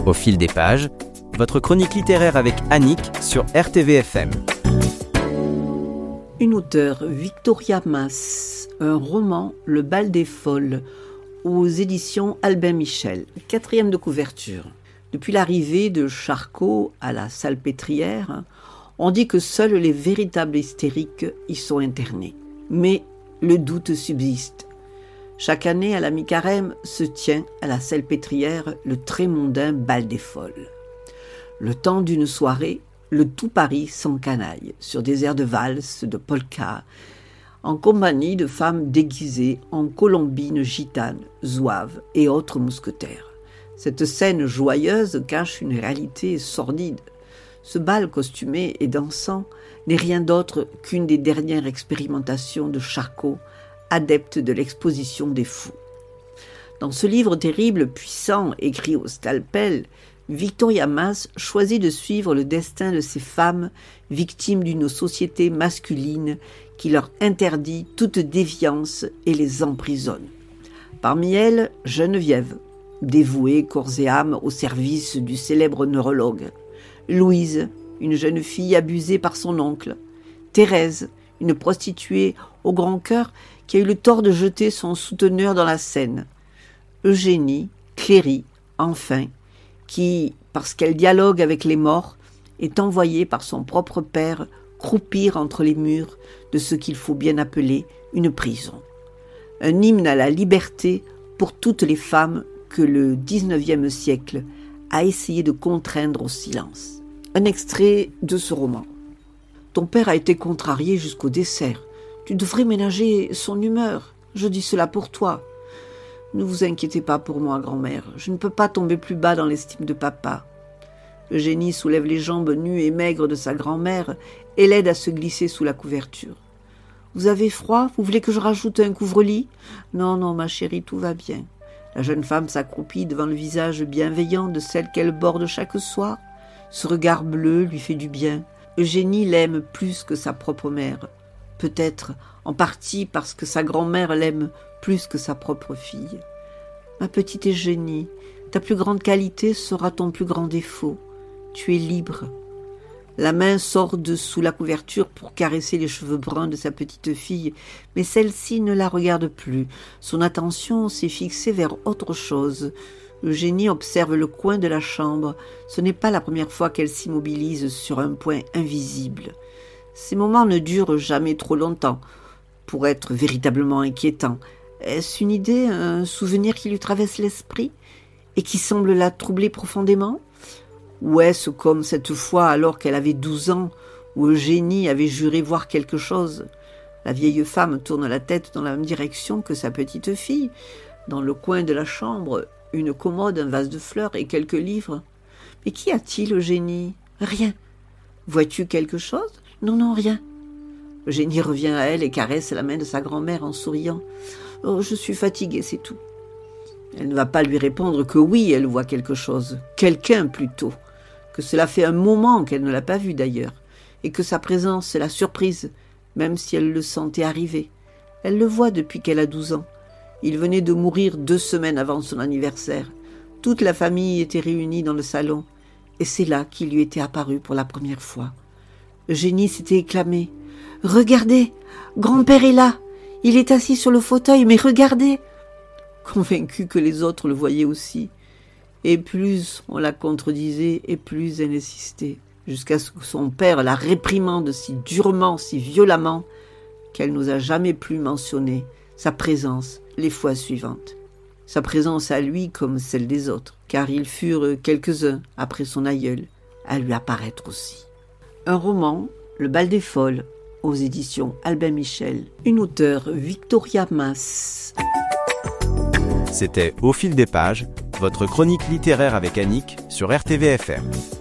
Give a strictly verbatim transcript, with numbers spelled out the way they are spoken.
Au fil des pages, votre chronique littéraire avec Annick sur R T V F M. Une auteure, Victoria Mass, un roman, Le bal des folles, aux éditions Albin Michel, quatrième de couverture. Depuis l'arrivée de Charcot à la Salpêtrière, on dit que seuls les véritables hystériques y sont internés. Mais le doute subsiste. Chaque année, à la mi-carême, se tient à la Salpêtrière le très mondain bal des folles. Le temps d'une soirée, le tout Paris s'encanaille sur des airs de valse, de polka, en compagnie de femmes déguisées en colombines gitanes, zouaves et autres mousquetaires. Cette scène joyeuse cache une réalité sordide. Ce bal costumé et dansant n'est rien d'autre qu'une des dernières expérimentations de Charcot, adepte de l'exposition des fous. Dans ce livre terrible, puissant, écrit au scalpel, Victoria Mass choisit de suivre le destin de ces femmes victimes d'une société masculine qui leur interdit toute déviance et les emprisonne. Parmi elles, Geneviève, dévouée corps et âme au service du célèbre neurologue. Louise, une jeune fille abusée par son oncle. Thérèse, une prostituée au grand cœur qui a eu le tort de jeter son souteneur dans la Seine. Eugénie, Cléry, enfin, qui, parce qu'elle dialogue avec les morts, est envoyée par son propre père croupir entre les murs de ce qu'il faut bien appeler une prison. Un hymne à la liberté pour toutes les femmes que le dix-neuvième siècle a essayé de contraindre au silence. Un extrait de ce roman. Ton père a été contrarié jusqu'au dessert. Tu devrais ménager son humeur. Je dis cela pour toi. Ne vous inquiétez pas pour moi, grand-mère. Je ne peux pas tomber plus bas dans l'estime de papa. Eugénie soulève les jambes nues et maigres de sa grand-mère et l'aide à se glisser sous la couverture. Vous avez froid? Vous voulez que je rajoute un couvre-lit? Non, non, ma chérie, tout va bien. La jeune femme s'accroupit devant le visage bienveillant de celle qu'elle borde chaque soir. Ce regard bleu lui fait du bien. Eugénie l'aime plus que sa propre mère. Peut-être en partie parce que sa grand-mère l'aime plus que sa propre fille. Ma petite Eugénie, ta plus grande qualité sera ton plus grand défaut. Tu es libre. La main sort de sous la couverture pour caresser les cheveux bruns de sa petite fille, mais celle-ci ne la regarde plus. Son attention s'est fixée vers autre chose. Eugénie observe le coin de la chambre. Ce n'est pas la première fois qu'elle s'immobilise sur un point invisible. Ces moments ne durent jamais trop longtemps pour être véritablement inquiétants. Est-ce une idée, un souvenir qui lui traverse l'esprit et qui semble la troubler profondément? Ou est-ce comme cette fois alors qu'elle avait douze ans, où Eugénie avait juré voir quelque chose? La vieille femme tourne la tête dans la même direction que sa petite fille. Dans le coin de la chambre, une commode, un vase de fleurs et quelques livres. Mais qu'y a-t-il, Eugénie? Rien. Vois-tu quelque chose? Non, non, rien. Eugénie revient à elle et caresse la main de sa grand-mère en souriant. Oh, je suis fatiguée, c'est tout. Elle ne va pas lui répondre que oui, elle voit quelque chose. Quelqu'un plutôt. Que cela fait un moment qu'elle ne l'a pas vu d'ailleurs. Et que sa présence la surprise, même si elle le sentait arriver. Elle le voit depuis qu'elle a douze ans. Il venait de mourir deux semaines avant son anniversaire. Toute la famille était réunie dans le salon. Et c'est là qu'il lui était apparu pour la première fois. Eugénie s'était éclamée. « Regardez, grand-père est là. Il est assis sur le fauteuil, mais regardez !» Convaincue que les autres le voyaient aussi. Et plus on la contredisait, et plus elle insistait, jusqu'à ce que son père la réprimande si durement, si violemment, qu'elle n'osa jamais plus mentionner sa présence les fois suivantes. Sa présence à lui comme celle des autres, car ils furent quelques-uns, après son aïeul, à lui apparaître aussi. Un roman, Le bal des folles, aux éditions Albin Michel. Une auteure, Victoria Mass. C'était Au fil des pages, votre chronique littéraire avec Annick sur R T V F M.